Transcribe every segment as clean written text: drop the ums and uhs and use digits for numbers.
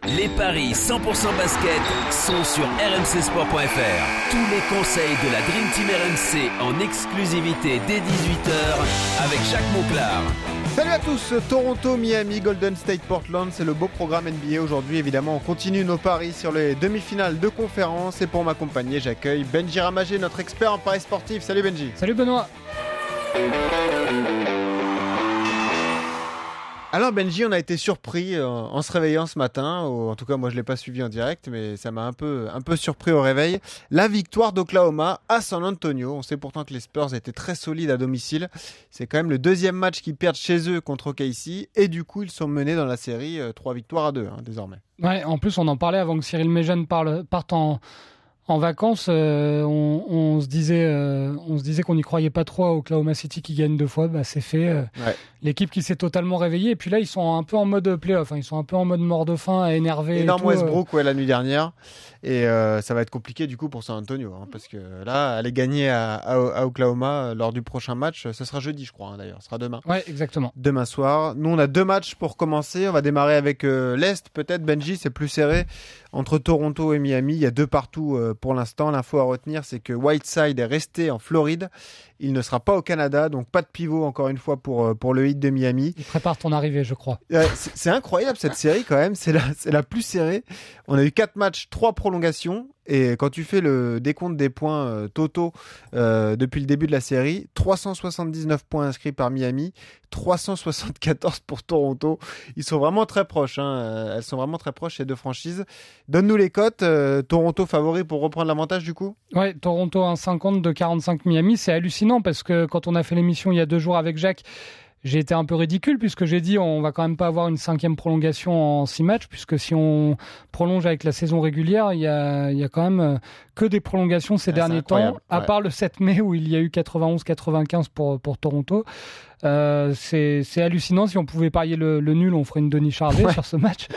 Les paris 100% basket sont sur rmcsport.fr. Tous les conseils de la Dream Team RMC en exclusivité dès 18h avec Jacques Monclar. Salut à tous, Toronto, Miami, Golden State, Portland, c'est le beau programme NBA aujourd'hui. Évidemment, on continue nos paris sur les demi-finales de conférence. Et pour m'accompagner, j'accueille Benji Ramagé, notre expert en paris sportif. Salut Benji. Salut Benoît. Alors Benji, on a été surpris en se réveillant ce matin, en tout cas moi je ne l'ai pas suivi en direct, mais ça m'a un peu surpris au réveil. La victoire d'Oklahoma à San Antonio. On sait pourtant que les Spurs étaient très solides à domicile. C'est quand même le deuxième match qu'ils perdent chez eux contre OKC, et du coup ils sont menés dans la série 3-2 désormais. Ouais, en plus on en parlait avant que Cyril Méjeanne parte en vacances. On se disait qu'on n'y croyait pas trop à Oklahoma City qui gagne 2 fois. Bah, c'est fait. Ouais. L'équipe qui s'est totalement réveillée. Et puis là, ils sont un peu en mode play-off. Ils sont un peu en mode mort de faim, énervé. Énorme Westbrook la nuit dernière. Et ça va être compliqué du coup pour San Antonio. Parce que là, aller gagner à Oklahoma lors du prochain match, ce sera jeudi je crois d'ailleurs. Ce sera demain. Ouais, exactement. Demain soir. Nous, on a 2 matchs pour commencer. On va démarrer avec l'Est peut-être. Benji, c'est plus serré. Entre Toronto et Miami, il y a 2 partout pour l'instant. L'info à retenir, c'est que Whiteside est resté en Floride. Il ne sera pas au Canada, donc pas de pivot encore une fois pour le Heat de Miami. Il prépare ton arrivée, je crois. C'est incroyable cette série quand même, c'est la plus serrée. On a eu 4 matchs, 3 prolongations. Et quand tu fais le décompte des points totaux depuis le début de la série, 379 points inscrits par Miami, 374 pour Toronto. Ils sont vraiment très proches. Elles sont vraiment très proches, ces deux franchises. Donne-nous les cotes. Toronto favori pour reprendre l'avantage du coup ? Ouais, Toronto 1,50 de 45 Miami. C'est hallucinant parce que quand on a fait l'émission il y a 2 jours avec Jacques, j'ai été un peu ridicule puisque j'ai dit on va quand même pas avoir une 5e prolongation en 6 matchs, puisque si on prolonge avec la saison régulière, il y a quand même que des prolongations ces derniers temps, à part le 7 mai où il y a eu 91-95 pour Toronto. C'est hallucinant. Si on pouvait parier le nul, on ferait une Denis Charvet sur ce match.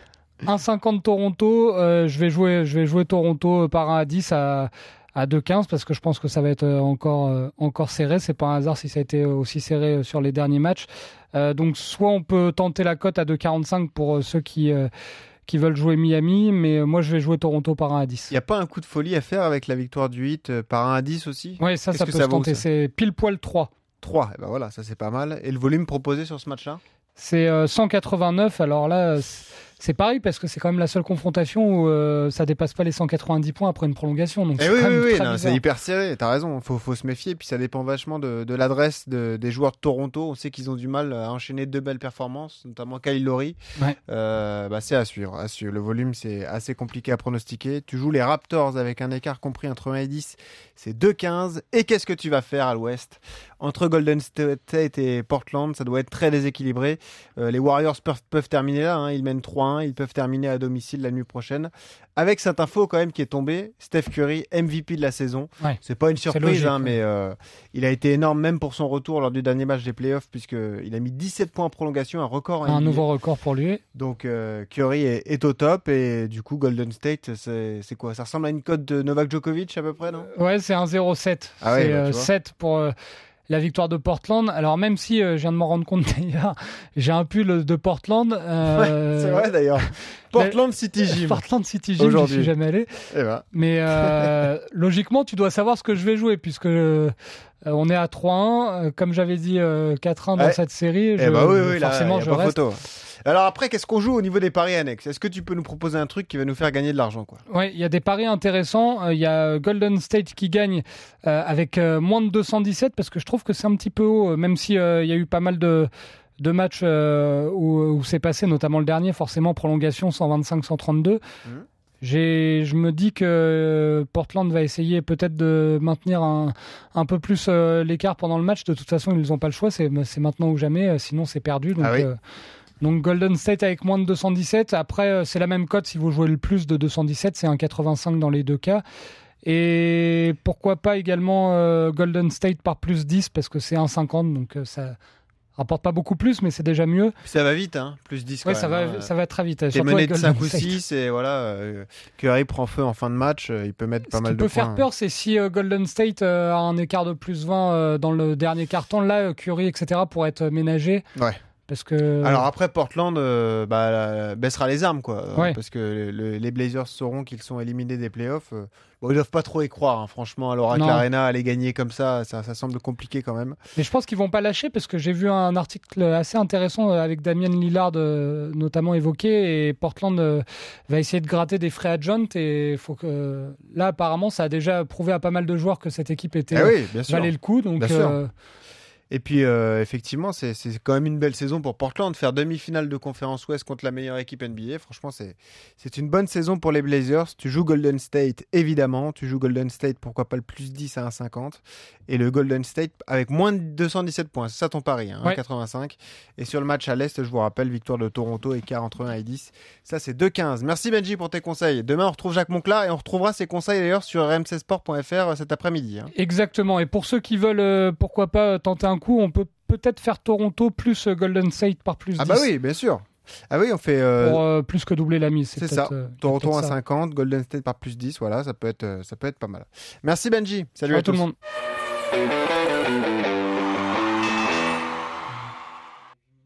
1,50 Toronto, je vais jouer Toronto par 1 à 10 à 2,15 parce que je pense que ça va être encore serré. C'est pas un hasard si ça a été aussi serré sur les derniers matchs. Donc soit on peut tenter la cote à 2,45 pour ceux qui veulent jouer Miami, mais moi je vais jouer Toronto par 1 à 10. Il n'y a pas un coup de folie à faire avec la victoire du Heat par 1 à 10 aussi ? Oui, ça peut se tenter. C'est pile poil 3. 3, et ben voilà, ça c'est pas mal. Et le volume proposé sur ce match-là ? C'est 189. Alors là, c'est pareil parce que c'est quand même la seule confrontation où ça dépasse pas les 190 points après une prolongation. Donc c'est hyper serré. T'as raison. Faut se méfier. Puis ça dépend vachement de l'adresse des joueurs de Toronto. On sait qu'ils ont du mal à enchaîner 2 belles performances, notamment Kyle Lowry. Ouais. C'est à suivre. Le volume, c'est assez compliqué à pronostiquer. Tu joues les Raptors avec un écart compris entre 1 et 10. C'est 2,15. Et qu'est-ce que tu vas faire à l'Ouest ? Entre Golden State et Portland, ça doit être très déséquilibré. Les Warriors peuvent terminer là. Ils mènent 3-1. Ils peuvent terminer à domicile la nuit prochaine. Avec cette info quand même qui est tombée, Steph Curry, MVP de la saison. Ouais, c'est pas une surprise, logique, mais il a été énorme même pour son retour lors du dernier match des playoffs, puisqu'il a mis 17 points en prolongation, un record. Un nouveau record pour lui. Donc Curry est au top, et du coup Golden State, c'est quoi ? Ça ressemble à une cote de Novak Djokovic à peu près, non ? Ouais, c'est un 0,7. C'est 7 pour... la victoire de Portland. Alors même si je viens de m'en rendre compte d'ailleurs, j'ai un pull de Portland. C'est vrai d'ailleurs. Portland City Gym. Portland City Gym, je suis jamais allé. Mais logiquement, tu dois savoir ce que je vais jouer puisque on est à 3-1. Comme j'avais dit 4-1 dans cette série, forcément là, je reste. Photo. Alors après, qu'est-ce qu'on joue au niveau des paris annexes ? Est-ce que tu peux nous proposer un truc qui va nous faire gagner de l'argent, quoi ? Ouais, il y a des paris intéressants. Il y a Golden State qui gagne avec moins de 217 parce que je trouve que c'est un petit peu haut, même si il y a eu pas mal de matchs où c'est passé, notamment le dernier, forcément prolongation 125-132. Je me dis que Portland va essayer peut-être de maintenir un peu plus l'écart pendant le match. De toute façon, ils n'ont pas le choix. C'est maintenant ou jamais. Sinon, c'est perdu. Donc, donc Golden State avec moins de 217. Après, c'est la même cote si vous jouez le plus de 217. C'est un 85 dans les deux cas. Et pourquoi pas également Golden State par plus 10 parce que c'est 1,50. Donc ça rapporte pas beaucoup plus, mais c'est déjà mieux. Ça va vite, hein, plus 10 quand même. Ça va très vite. T'es mené de 5 ou 6 et voilà, Curry prend feu en fin de match, il peut mettre pas mal de points. Ce qui peut faire peur, c'est si Golden State a un écart de plus 20 dans le dernier carton, là, Curry, etc. pourrait être ménagé. Ouais. Parce que... Alors après, Portland baissera les armes, quoi. Ouais. Parce que les Blazers sauront qu'ils sont éliminés des playoffs. Ils doivent pas trop y croire, hein. Franchement, à l'Oracle Arena, aller gagner comme ça semble compliqué quand même. Mais je pense qu'ils vont pas lâcher parce que j'ai vu un article assez intéressant avec Damian Lillard notamment évoqué, et Portland va essayer de gratter des free agents, et faut que là apparemment ça a déjà prouvé à pas mal de joueurs que cette équipe valait le coup. Donc Et puis, effectivement, c'est quand même une belle saison pour Portland. Faire demi-finale de conférence Ouest contre la meilleure équipe NBA, franchement, c'est une bonne saison pour les Blazers. Tu joues Golden State, évidemment. Tu joues Golden State, pourquoi pas le plus 10 à 1,50. Et le Golden State avec moins de 217 points. C'est ça ton pari, hein, 1,85. Et sur le match à l'Est, je vous rappelle, victoire de Toronto, écart entre 1 et 10. Ça, c'est 2,15. Merci Benji pour tes conseils. Demain, on retrouve Jacques Monclar et on retrouvera ses conseils d'ailleurs sur rmcsport.fr cet après-midi. Hein. Exactement. Et pour ceux qui veulent, pourquoi pas tenter un coup, on peut peut-être faire Toronto plus Golden State par plus 10. Ah bah oui, bien sûr. Ah oui, on fait... Pour plus que doubler la mise. C'est ça. Toronto à 50, Golden State par plus 10, voilà, ça peut être pas mal. Merci Benji. Salut à tous. Tout le monde.